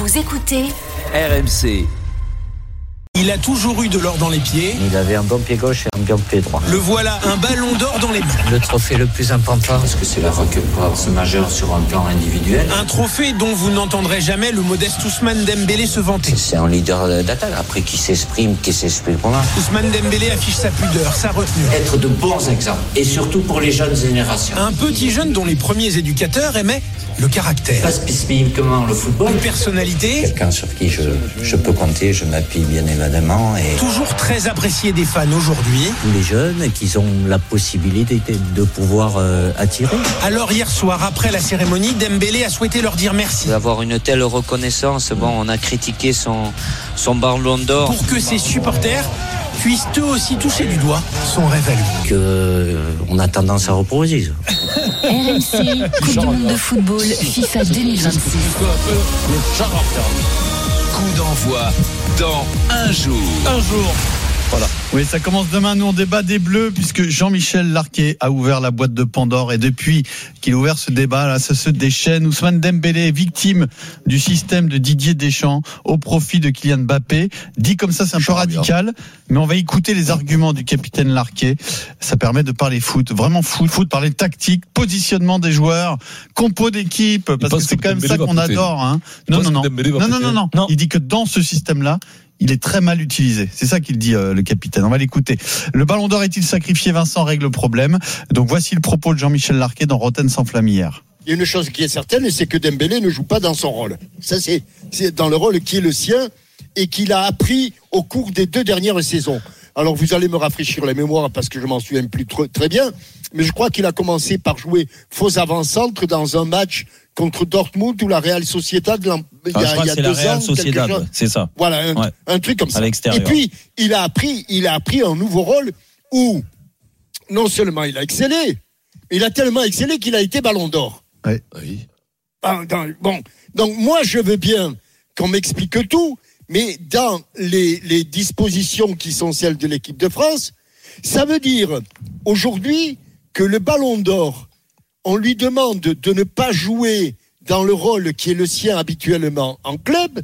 Vous écoutez RMC. Il a toujours eu de l'or dans les pieds. Il avait un bon pied gauche et un bon pied droit. Le voilà, un ballon d'or dans les mains. Le trophée le plus important. Parce que c'est la récompense majeure sur un plan individuel. Un trophée dont vous n'entendrez jamais le modeste Ousmane Dembélé se vanter. C'est un leader d'attaque. Après, qui s'exprime comment. Ousmane Dembélé affiche sa pudeur, sa retenue. Être de bons exemples. Et surtout pour les jeunes générations. Un petit jeune dont les premiers éducateurs aimaient le caractère. Pas spécifiquement le football. Une personnalité. Quelqu'un sur qui je peux compter, je m'appuie bien évidemment. Et Toujours très apprécié des fans aujourd'hui. les jeunes qui ont la possibilité de pouvoir attirer. Alors hier soir, après la cérémonie, Dembélé a souhaité leur dire merci. D'avoir une telle reconnaissance, on a critiqué son ballon d'or. Pour que ses supporters puissent eux aussi toucher du doigt son rêve à lui. On a tendance à reposer. RMC, Coupe du monde de football FIFA 2026. Coup d'envoi dans un jour. Voilà. Oui, ça commence demain. Nous, on débat des Bleus puisque Jean-Michel Larquet a ouvert la boîte de Pandore et depuis qu'il a ouvert ce débat, là, ça se déchaîne. Ousmane Dembélé est victime du système de Didier Deschamps au profit de Kylian Mbappé. Dit comme ça, c'est un peu radical, mais on va écouter les arguments du capitaine Larquet. Ça permet de parler foot, vraiment foot, parler tactique, positionnement des joueurs, compo d'équipe, parce que c'est quand même ça qu'on adore, hein. Non. Il dit que dans ce système-là, il est très mal utilisé. C'est ça qu'il dit, le capitaine. On va l'écouter. Le ballon d'or est-il sacrifié? Vincent règle le problème. Donc voici le propos de Jean-Michel Larquet dans Rotten sans flamme hier. Il y a une chose qui est certaine, c'est que Dembélé ne joue pas dans son rôle. Ça, c'est dans le rôle qui est le sien et qu'il a appris au cours des 2 dernières saisons. Alors vous allez me rafraîchir la mémoire parce que je m'en souviens plus très bien, mais je crois qu'il a commencé par jouer faux avant-centre dans un match contre Dortmund ou la Real Sociedad il y a 2 ans, Sociedad, c'est ça. Voilà, un truc comme ça. l'extérieur. Et puis il a appris un nouveau rôle où non seulement il a excellé, il a tellement excellé qu'il a été ballon d'or. Oui. Bon, donc moi je veux bien qu'on m'explique tout, mais dans les dispositions qui sont celles de l'équipe de France, ça veut dire aujourd'hui que le ballon d'or, on lui demande de ne pas jouer dans le rôle qui est le sien habituellement en club,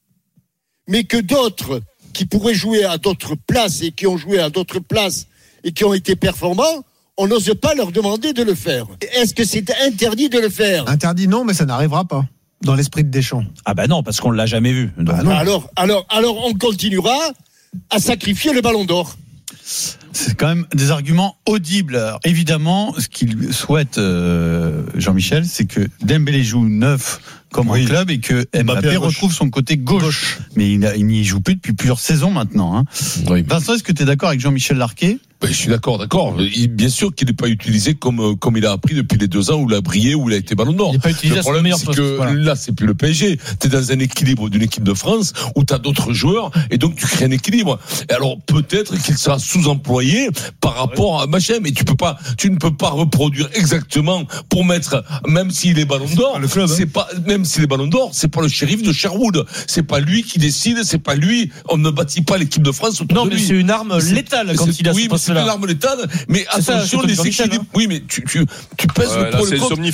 mais que d'autres qui pourraient jouer à d'autres places et qui ont joué à d'autres places et qui ont été performants, on n'ose pas leur demander de le faire. Est-ce que c'est interdit de le faire ? Interdit non, mais ça n'arrivera pas dans l'esprit de Deschamps. Ah bah non, parce qu'on l'a jamais vu. Alors on continuera à sacrifier le ballon d'or. C'est quand même des arguments audibles. Alors, évidemment, ce qu'il souhaite, Jean-Michel, c'est que Dembélé joue neuf comme en club et que Mbappé retrouve son côté gauche. Mais il n'y joue plus depuis plusieurs saisons maintenant. Hein. Oui. Vincent, est-ce que tu es d'accord avec Jean-Michel Larquet ? Je suis d'accord. Bien sûr qu'il n'est pas utilisé comme il a appris depuis les 2 ans où il a brillé, où il a été ballon d'or. Le problème, c'est que là, c'est plus le PSG. T'es dans un équilibre d'une équipe de France où t'as d'autres joueurs et donc tu crées un équilibre. Et alors, peut-être qu'il sera sous-employé par rapport à machin, mais tu ne peux pas reproduire exactement pour mettre, même s'il est ballon d'or, c'est pas, même s'il est ballon d'or, c'est pas le shérif de Sherwood. C'est pas lui qui décide, c'est pas lui. On ne bâtit pas l'équipe de France autour de lui. Non, mais c'est une arme létale quand il a ce poste. C'est une arme létale, mais attention, les équilibres. Oui, mais tu pèses le pour le contre.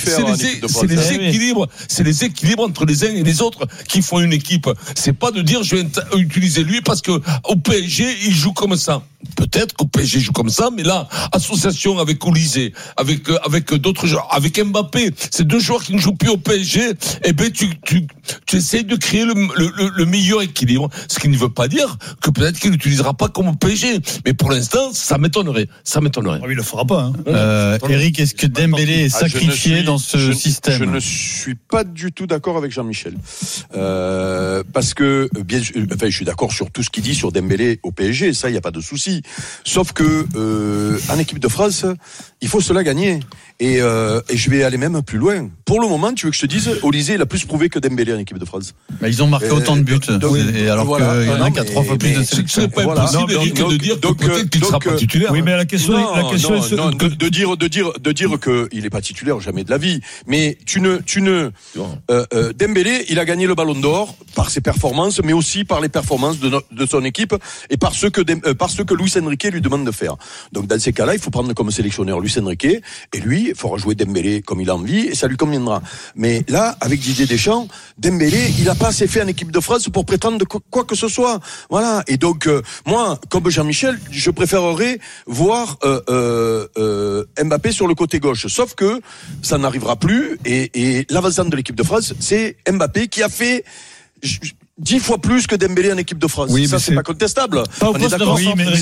C'est les équilibres entre les uns et les autres qui font une équipe. C'est pas de dire je vais utiliser lui parce que au PSG il joue comme ça. Peut-être qu'au PSG joue comme ça, mais là, association avec Olysée, avec d'autres joueurs, avec Mbappé, ces 2 joueurs qui ne jouent plus au PSG, eh ben tu essayes de créer le meilleur équilibre. Ce qui ne veut pas dire que peut-être qu'il n'utilisera pas comme au PSG, mais pour l'instant, ça m'étonnerait. Il le fera pas. Eric, est-ce que Dembélé est sacrifié dans ce système ? Je ne suis pas du tout d'accord avec Jean-Michel, parce que je suis d'accord sur tout ce qu'il dit sur Dembélé au PSG, ça il y a pas de souci. Sauf que en équipe de France, il faut cela gagner. Et je vais aller même plus loin. Pour le moment, tu veux que je te dise, Olysée, il a plus prouvé que Dembélé en équipe de France. Bah, ils ont marqué autant de buts. Et alors qu'il y en a qui a 3 fois plus de sélections. Ce serait pas impossible de dire que peut-être qu'il sera pas titulaire. Oui, mais la question est de dire qu'il est pas titulaire jamais de la vie. Mais Dembélé, il a gagné le Ballon d'Or par ses performances, mais aussi par les performances de son équipe et par ce que Luis Enrique lui demande de faire. Donc dans ces cas-là, il faut prendre comme sélectionneur Luis Enrique, et lui, il faudra jouer Dembélé comme il a envie, et ça lui conviendra. Mais là, avec Didier Deschamps, Dembélé, il a pas assez fait en équipe de France pour prétendre de quoi que ce soit. Voilà. Et donc, moi, comme Jean-Michel, je préférerais voir Mbappé sur le côté gauche. Sauf que ça n'arrivera plus, et l'avancement de l'équipe de France, c'est Mbappé qui a fait 10 fois plus que Dembélé en équipe de France. Oui, ça, c'est pas contestable. Pas on est d'accord. Oui, mais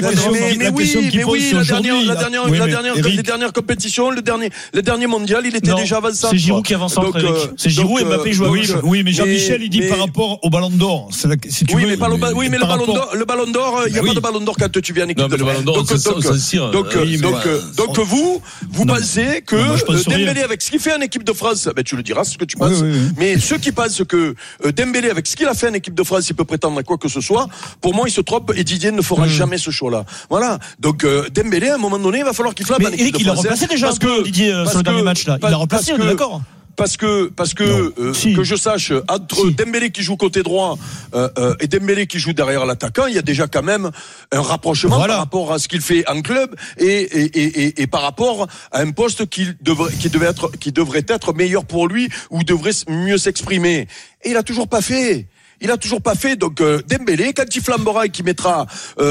la dernière compétition, le dernier mondial, il était déjà avancé. C'est Giroud qui avance en c'est Giroud et Mbappé joue à gauche. Oui, mais Jean-Michel, il dit par rapport au Ballon d'Or. Oui, mais le Ballon d'Or, il n'y a pas de Ballon d'Or quand tu viens en équipe de France. Donc vous pensez que Dembélé, avec ce qu'il fait en équipe de France, tu le diras ce que tu penses, mais ceux qui pensent que Dembélé, avec ce qu'il a fait en équipe de France, il peut prétendre à quoi que ce soit, pour moi, il se trompe, et Didier ne fera jamais ce choix-là. Voilà. Donc, Dembélé, à un moment donné, il va falloir qu'il flamme en équipe de France. Il a remplacé déjà Didier sur le dernier match, là. Il a remplacé, on est d'accord? Parce que je sache, entre Dembélé qui joue côté droit et Dembélé qui joue derrière l'attaquant, il y a déjà quand même un rapprochement par rapport à ce qu'il fait en club et par rapport à un poste qui devrait être meilleur pour lui ou devrait mieux s'exprimer. Et il a toujours pas fait. Donc Dembélé, quand il flambera et qu'il mettra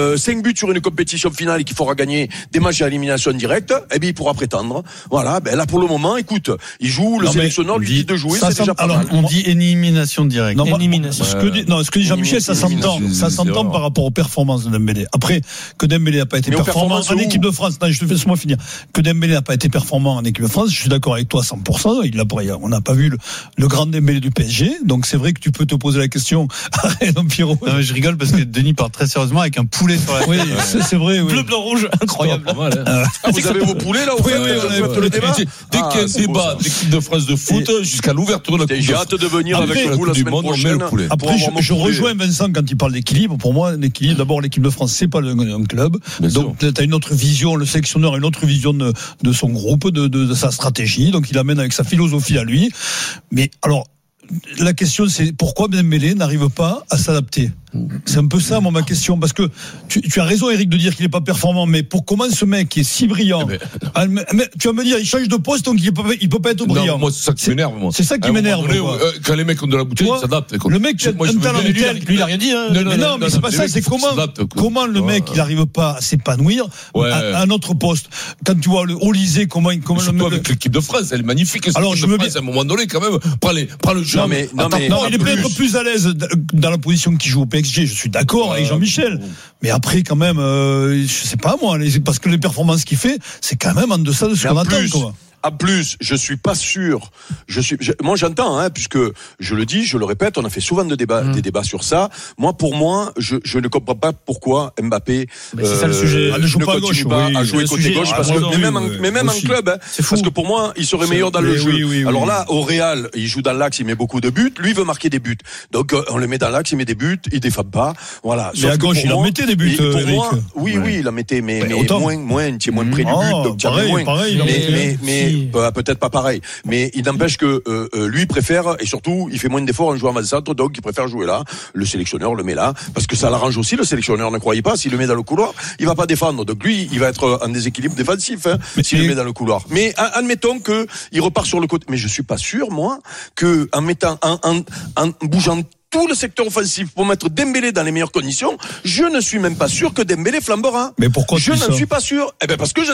5 buts sur une compétition finale et qu'il faudra gagner des matchs à élimination directe, il pourra prétendre. Voilà, là pour le moment, écoute, il joue, le sélectionneur lui dit de jouer, c'est déjà pas mal. On dit élimination directe. Élimination. Ce que dit Jean-Michel, ça s'entend par rapport aux performances de Dembélé. Après, que Dembélé n'a pas été performant en équipe de France, laisse-moi finir. Que Dembélé n'a pas été performant en équipe de France, je suis d'accord avec toi 100%. On n'a pas vu le grand Dembélé du PSG, donc c'est vrai que tu peux te poser la question. Arrête, Pierrot. Non, je rigole parce que Denis parle très sérieusement avec un poulet sur la tête. Oui, c'est vrai. Bleu, blanc, rouge, incroyable. Pas mal, vous avez vos poulets là? Oui, le débat. Dès qu'il y a un débat d'équipe de France de foot, jusqu'à l'ouverture de la Coupe. J'ai hâte de venir avec vous la semaine prochaine. Après, je rejoins Vincent quand il parle d'équilibre. Pour moi, l'équilibre, d'abord, l'équipe de France, c'est pas un club. Donc, tu as une autre vision, le sélectionneur a une autre vision de son groupe, de sa stratégie. Donc, il amène avec sa philosophie à lui. Mais alors, la question, c'est pourquoi Dembélé n'arrive pas à s'adapter? C'est un peu ça, ma question, parce que tu as raison, Eric, de dire qu'il n'est pas performant, mais comment ce mec qui est si brillant, tu vas me dire, il change de poste, donc il peut pas être brillant. Non, moi, c'est ça qui m'énerve, moi. C'est ça qui m'énerve. Quand les mecs ont de la bouteille, ils s'adaptent. Le mec, lui, il a rien dit, hein. Non, mais c'est pas ça, c'est comment le mec, il n'arrive pas à s'épanouir à un autre poste. Quand tu vois le Olysée, comment le mec. Avec l'équipe de France, elle est magnifique. Alors, je me dis, à un moment donné, quand même, prends le jeu. Non, il est peut-être plus à l'aise dans la position qu'il joue au PSG. Je suis d'accord avec Jean-Michel. Mais après, quand même, je sais pas moi, parce que les performances qu'il fait, c'est quand même en deçà de ce qu'on attend, quoi. En plus, je suis pas sûr. Moi, j'entends, puisque je le dis, je le répète, on a fait souvent des débats sur ça. Pour moi, je ne comprends pas pourquoi Mbappé c'est ça le sujet. ne continue pas à jouer côté gauche, parce que même en club, parce que pour moi, il serait meilleur dans le jeu. Alors là, au Real, il joue dans l'axe, il met beaucoup de buts. Lui, il veut marquer des buts. Donc, on le met dans l'axe, il met des buts, il défend pas. Voilà. Mais à gauche, il en mettait des buts. Pour moi, oui, il en mettait, mais moins, il est moins près du but, donc pareil. Mais peut-être pas pareil, mais il n'empêche que lui préfère, et surtout il fait moins d'efforts en jouant avant-centre, donc il préfère jouer là. Le sélectionneur le met là parce que ça l'arrange aussi. Le sélectionneur, ne croyez pas, s'il le met dans le couloir, il va pas défendre, donc lui il va être en déséquilibre défensif s'il le met dans le couloir. Mais admettons que il repart sur le côté, mais je suis pas sûr moi que en mettant en bougeant tout le secteur offensif pour mettre Dembélé dans les meilleures conditions, je ne suis même pas sûr que Dembélé flambera. Mais pourquoi je n'en suis pas sûr? Parce que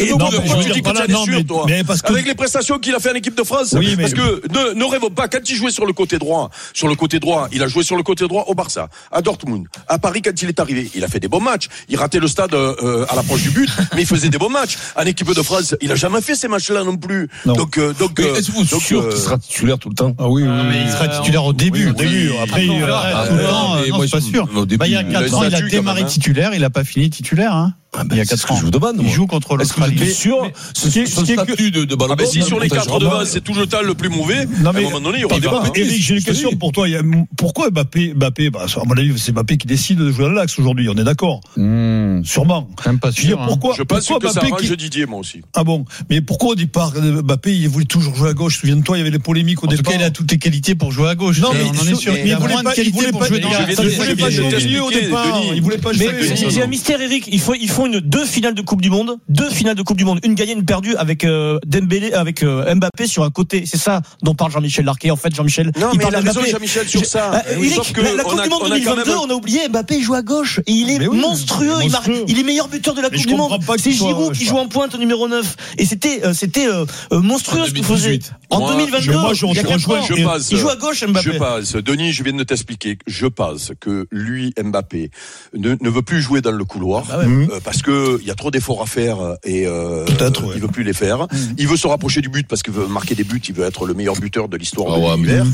tu dis que tu es sûr, toi. Avec les prestations qu'il a fait en équipe de France. Oui, parce que ne rêve pas, quand il jouait sur le côté droit, il a joué sur le côté droit au Barça, à Dortmund, à Paris quand il est arrivé. Il a fait des bons matchs. Il ratait le stade à l'approche du but, mais il faisait des bons matchs. En équipe de France, il a jamais fait ces matchs-là non plus. Donc, est-ce que vous êtes sûr qu'il sera titulaire tout le temps? Ah oui, mais il sera titulaire au début. Après, non, je suis pas sûr. Il y a 4 ans, il a démarré titulaire, il n'a pas fini titulaire. il y a 4 ans. Je vous demande. Il joue contre l'Australie. Est-ce que sûr ce statut de ballon d'or? Si sur les 4 devant, c'est tout le temps le plus mauvais, à un moment donné, il y aura des débats. Eric, j'ai une question pour toi. Pourquoi Mbappé, à mon avis, c'est Mbappé qui décide de jouer à l'Axe aujourd'hui, on est d'accord? Sûrement. Même pas sûr. Je pense que ça arrange Didier, moi aussi. Ah bon? Mais pourquoi au départ, Mbappé, il voulait toujours jouer à gauche? Souviens-toi, il y avait des polémiques au départ. En tout cas, il a toutes les qualités pour jouer à gauche. Non, mais on en est sûr. il voulait pas jouer au milieu au départ. Il voulait pas jouer. Mais c'est un mystère, Eric. Ils font deux finales de Coupe du Monde. Une gagnée, une perdue avec Dembélé, avec Mbappé sur un côté. C'est ça dont parle Jean-Michel Larquet. En fait, Jean-Michel. Non, il mais parle il a raison, Mbappé. Jean-Michel, sur ça. Eric, la Coupe du Monde 2022, on a oublié, Mbappé joue à gauche. Et il est monstrueux. Il est meilleur buteur de la Coupe du Monde. C'est Giroud qui joue en pointe au numéro 9. Et c'était monstrueux ce qu'il faisait. En 2022, il joue à gauche, Mbappé. Je pense, Denis, je viens de t'expliquer. Je pense que lui, Mbappé, ne veut plus jouer dans le couloir parce que il y a trop d'efforts à faire et il veut plus les faire. Il veut se rapprocher du but parce qu'il veut marquer des buts. Il veut être le meilleur buteur de l'histoire de l'univers.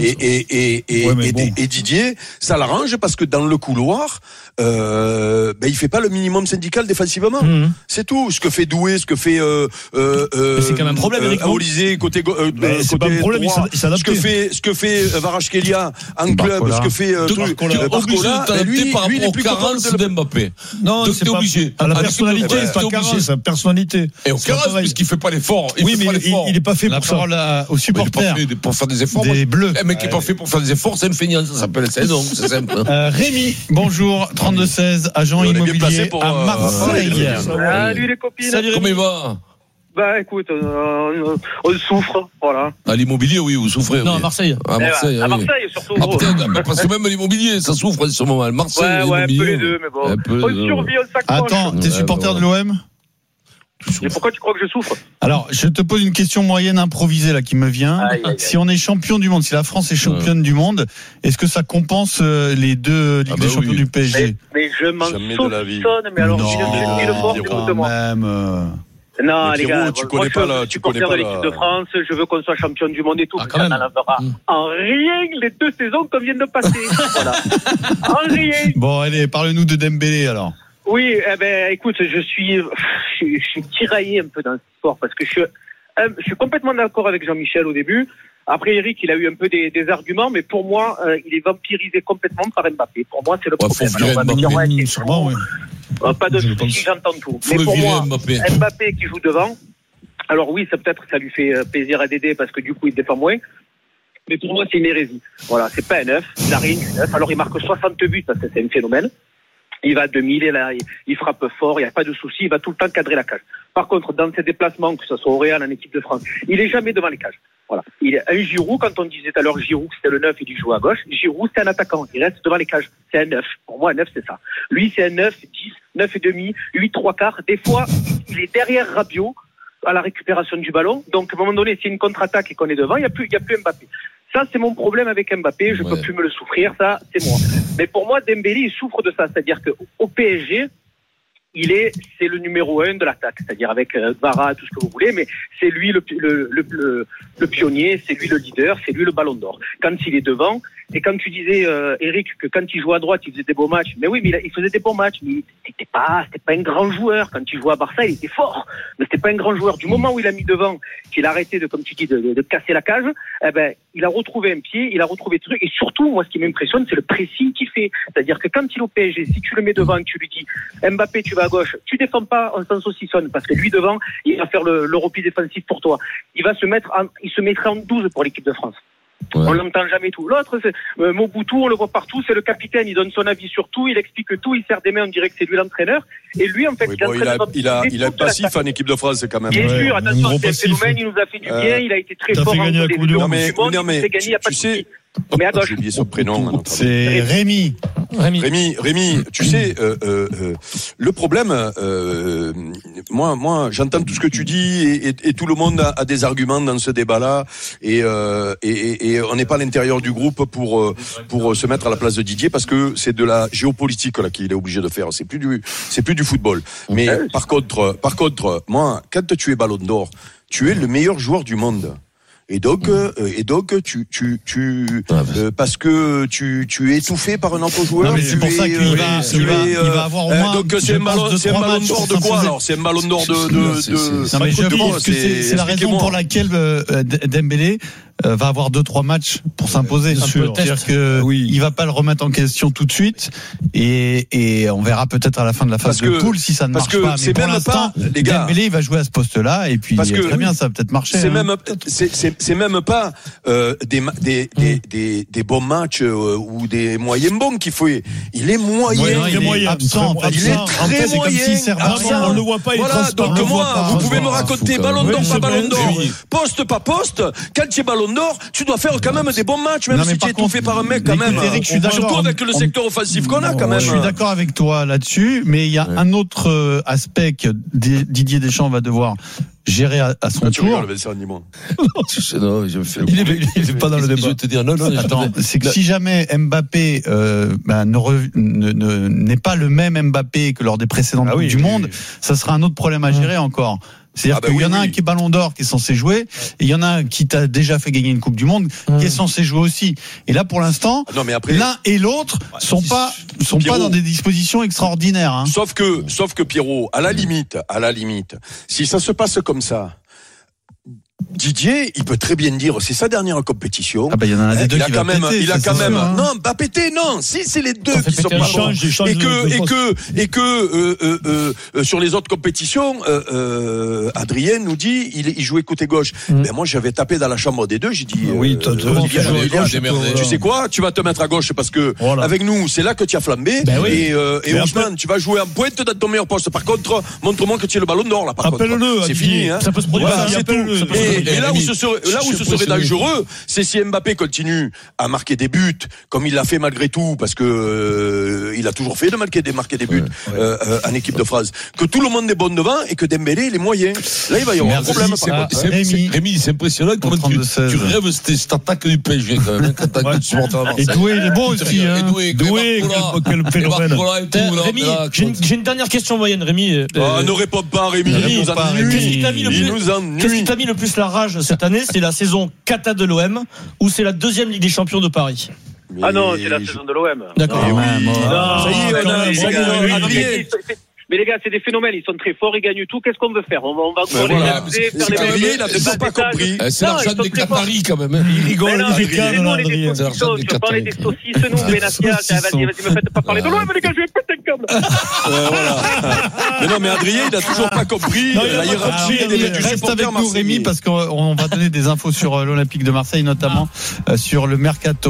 Et Didier, ça l'arrange parce que dans le couloir, il fait pas le minimum syndical défensivement. C'est tout. Ce que fait Doué, ce que fait c'est quand même un problème, Eric. Olysée côté c'est pas un problème, droit, ce que fait Kvaratskhelia en club, ce que fait Barcola, lui par rapport aux carences d'Mbappé. Non, c'est pas obligé. À la personnalité, c'est pas carence, sa personnalité. Et au carence, puisqu'il fait pas l'effort. Oui, mais il est pas fait pour ça. Aux supporters. Pour faire des efforts. Des bleus. Un mec qui est pas fait pour faire des efforts, c'est une feignante, ça s'appelle. C'est simple. Rémi, bonjour, 32-16, agent immobilier à Marseille. Salut les copines. Salut, comment il va? Écoute, on souffre, voilà. À l'immobilier, oui, vous souffrez. Non, à Marseille. À Marseille, surtout. Parce que même l'immobilier, ça souffre en ce moment. Marseille, un peu les deux, mais bon. On survit, on s'accroche. Attends, t'es supporter de l'OM? Et pourquoi tu crois que je souffre? Alors, je te pose une question moyenne improvisée là qui me vient. Si on est champion du monde, si la France est championne du monde, est-ce que ça compense les deux Ligues des Champions du PSG? Mais je m'en saucissonne, mais alors je suis le fort, écoute-moi. Non, les gars, tu connais pas là, tu connais pas l'équipe de France, je veux qu'on soit champion du monde et tout, mais ça n'enlèvera en rien les 2 saisons qu'on vient de passer. Voilà. En rien. Bon, allez, parle-nous de Dembélé alors. Oui, écoute, je suis tiraillé un peu dans cette histoire parce que je suis complètement d'accord avec Jean-Michel au début. Après, Eric, il a eu un peu des arguments, mais pour moi, il est vampirisé complètement par Mbappé. Pour moi, c'est le problème. Alors, on va me dire, pas de soucis, j'entends tout. Mais pour moi, Mbappé qui joue devant, alors oui, ça lui fait plaisir à Dédé parce que du coup, il défend moins. Mais pour moi, c'est une hérésie. Voilà, c'est pas un 9, il n'a rien du 9. Alors, il marque 60 buts, ça, c'est un phénomène. Il va à 2000, il frappe fort, il n'y a pas de souci, il va tout le temps cadrer la cage. Par contre, dans ses déplacements, que ce soit au Real, en équipe de France, il est jamais devant les cages. Voilà. Il est un Giroud, quand on disait tout à l'heure Giroud, c'était le 9, il joue à gauche. Giroud, c'est un attaquant, il reste devant les cages. C'est un 9. Pour moi, un 9, c'est ça. Lui, c'est un 9, 10, 9 et demi, 8, 3/4. Des fois, il est derrière Rabiot à la récupération du ballon. Donc, à un moment donné, s'il y a une contre-attaque et qu'on est devant, il n'y a plus Mbappé. Ça, c'est mon problème avec Mbappé. Je peux plus me le souffrir. Ça, c'est moi. Mais pour moi, Dembélé, il souffre de ça. C'est-à-dire qu'au PSG, c'est le numéro 1 de l'attaque. C'est-à-dire avec Kvara, tout ce que vous voulez, mais c'est lui le pionnier, c'est lui le leader, c'est lui le ballon d'or. Quand il est devant, et quand tu disais, Eric, que quand il jouait à droite, il faisait des beaux matchs. Mais oui, mais il faisait des bons matchs. Mais c'était pas un grand joueur. Quand il jouait à Barça, il était fort. Mais c'était pas un grand joueur. Du moment où il a mis devant, qu'il a arrêté comme tu dis, de casser la cage, il a retrouvé un pied, il a retrouvé des trucs. Et surtout, moi, ce qui m'impressionne, c'est le pressing qu'il fait. C'est-à-dire que quand il est au PSG, si tu le mets devant, tu lui dis, Mbappé, tu vas à gauche, tu défends pas, on s'en saucissonne. Parce que lui, devant, il va faire le repli défensif pour toi. Il se mettrait en 12 pour l'équipe de France. Ouais. On l'entend jamais tout. L'autre, c'est Mobutu, on le voit partout, c'est le capitaine, il donne son avis sur tout, il explique tout, il serre des mains, on dirait que c'est lui l'entraîneur. Et lui, en fait, il a un passif en équipe de France, quand même. Bien sûr, attention, c'est un phénomène, il nous a fait du bien, il a été très fort en gagné la Coupe du Monde. Tu sais, j'ai oublié son prénom. C'est Rémi. Rémi, tu sais, le problème, moi, j'entends tout ce que tu dis et tout le monde a des arguments dans ce débat-là et on n'est pas à l'intérieur du groupe pour se mettre à la place de Didier parce que c'est de la géopolitique là qu'il est obligé de faire. C'est plus du football. Mais par contre, moi, quand tu es Ballon d'Or, tu es le meilleur joueur du monde. Et donc tu parce que tu es étouffé par un autre joueur. C'est pour ça qu'il va avoir au moins. Donc c'est un ballon d'or de quoi alors? C'est un ballon d'or de. Non mais je pense que c'est la raison pour laquelle Dembélé va avoir 2-3 matchs pour s'imposer. C'est-à-dire que il va pas le remettre en question tout de suite et on verra peut-être à la fin de la phase de poule si ça ne marche pas. Mais pour l'instant, Dembélé il va jouer à ce poste-là et puis très bien, ça va peut-être marcher. C'est même pas des bons matchs ou des moyens bons qu'il faut. Il est moyen. Il est moyen. Absent. Il est très moyen. On le voit pas. Voilà. Donc moi, vous pouvez me raconter ballon d'or, pas ballon d'or, poste pas poste. Quand tu es ballon d'or, tu dois faire quand même des bons matchs, même si tu es étouffé par un mec quand même. Eric, je suis d'accord. Surtout avec le secteur offensif qu'on a quand même. Je suis d'accord avec toi là-dessus, mais il y a un autre aspect que Didier Deschamps va devoir gérer à son tour. Non, il est pas dans le débat. Je vais te dire, non, attends, c'est que si jamais Mbappé n'est pas le même Mbappé que lors des précédentes Coupes du Monde, ça sera un autre problème à gérer encore. C'est-à-dire qu'il y en a un qui est ballon d'or, qui est censé jouer, et il y en a un qui t'a déjà fait gagner une Coupe du Monde, qui est censé jouer aussi. Et là, pour l'instant, l'un et l'autre sont pas dans des dispositions extraordinaires. Hein. Sauf que Pierrot, à la limite, si ça se passe comme ça, Didier, il peut très bien dire, c'est sa dernière compétition. Ah il y en a des deux qui il a quand même, non, pas péter, non. Si c'est les deux qui sont pas bons, et que sur les autres compétitions, Adrien nous dit, il jouait côté gauche. Ben moi, j'avais tapé dans la chambre des deux. J'ai dit, tu sais quoi, tu vas te mettre à gauche parce que avec nous, c'est là que tu as flambé. Et Ousmane, tu vas jouer en pointe dans ton meilleur poste. Par contre, montre-moi que tu es le ballon d'or là. Par contre, c'est fini. Ça peut se produire. C'est tout. Et là où ce serait dangereux, c'est si Mbappé continue à marquer des buts, comme il l'a fait malgré tout, parce que il a toujours fait de marquer des buts en équipe de France, que tout le monde est bon devant et que Dembélé il est moyen. Là, il va y avoir un problème. Rémi, c'est impressionnant comment tu rêves cette attaque du PSG quand même. Et Doué, il est bon aussi. Doué, quel phénomène. Rémi, j'ai une dernière question moyenne, Rémi. Ne réponds pas, Rémi. Qu'est-ce qui t'a mis le plus la rage cette année? C'est la saison cata de l'OM ou c'est la deuxième Ligue des Champions de Paris? Ah non, c'est la saison de l'OM. D'accord. Mais les gars, c'est des phénomènes, ils sont très forts, ils gagnent tout. Qu'est-ce qu'on veut faire? On va encore les réaliser, faire les il n'a toujours pas compris. C'est l'argent des Qataris quand même. Il rigole, il décale. Je parlais des saucisses, nous, Benatia. Vas-y, me faites pas parler de l'OM, les gars, je vais péter un câble. Mais non, mais Adrien, il n'a toujours pas compris la hiérarchie du supporter marseillais. Rémi, parce qu'on va donner des infos sur l'Olympique de Marseille, notamment sur le mercato.